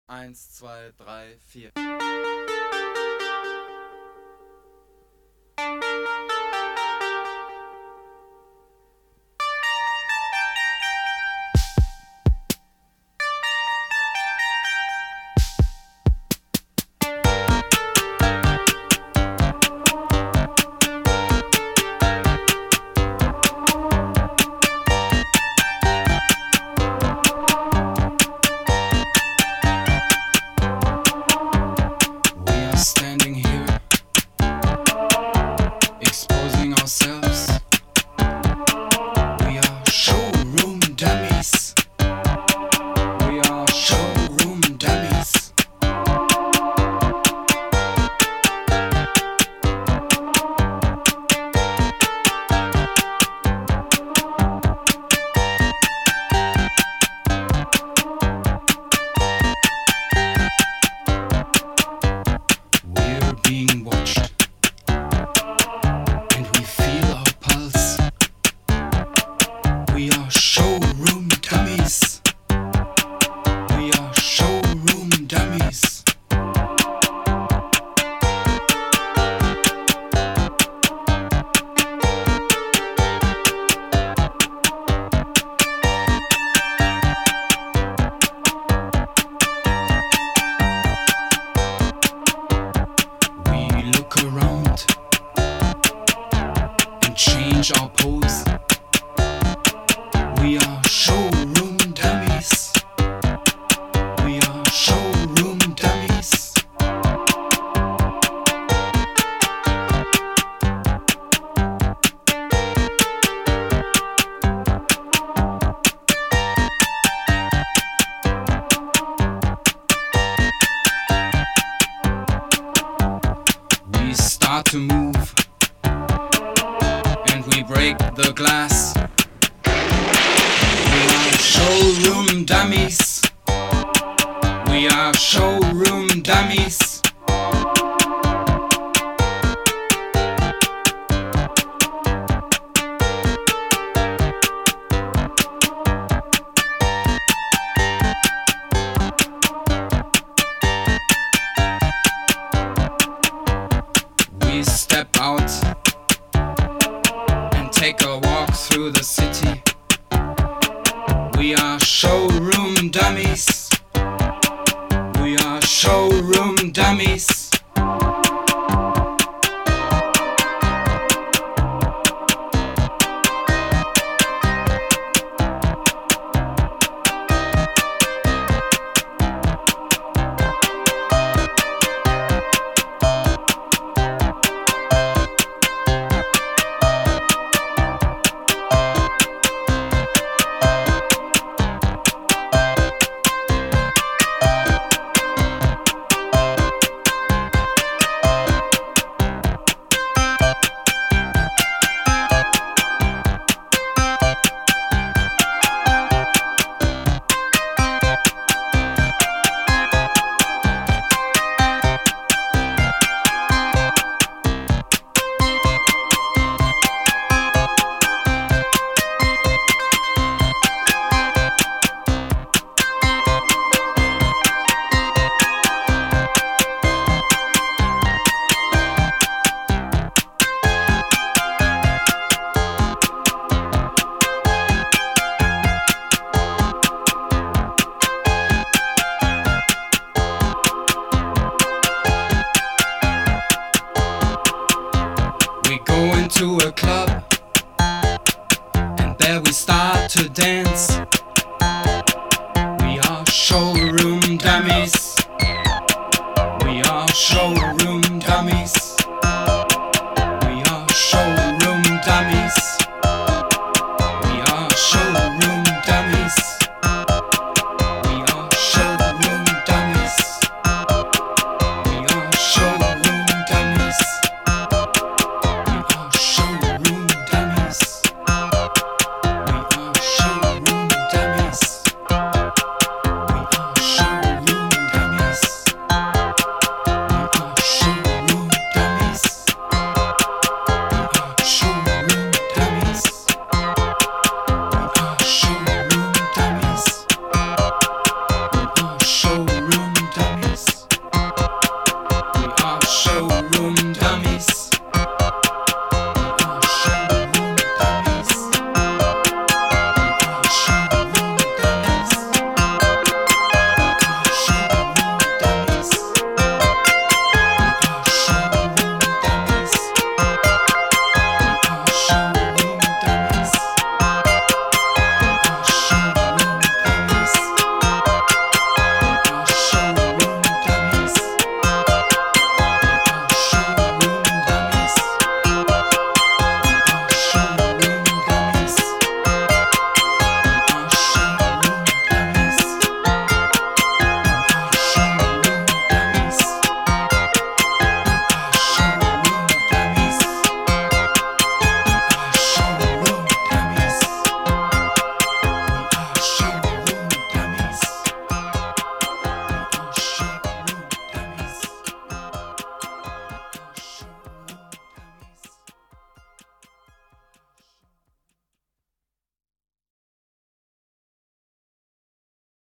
Eins, zwei, drei, vier. Standing here, exposing ourselves. We are showroom dummies. We are showroom dummies. Being watched, and we feel our pulse. We are showroom dummies. We are showroom dummies. Around and change our pose. We are showroom dummies. We are showroom dummies. We start to move, and we break the glass. We are showroom dummies. We are showroom dummies. We step out and take a walk through the city. We are showroom dummies. We are showroom dummies. We go into a club, and there we start to dance. We are showroom dummies.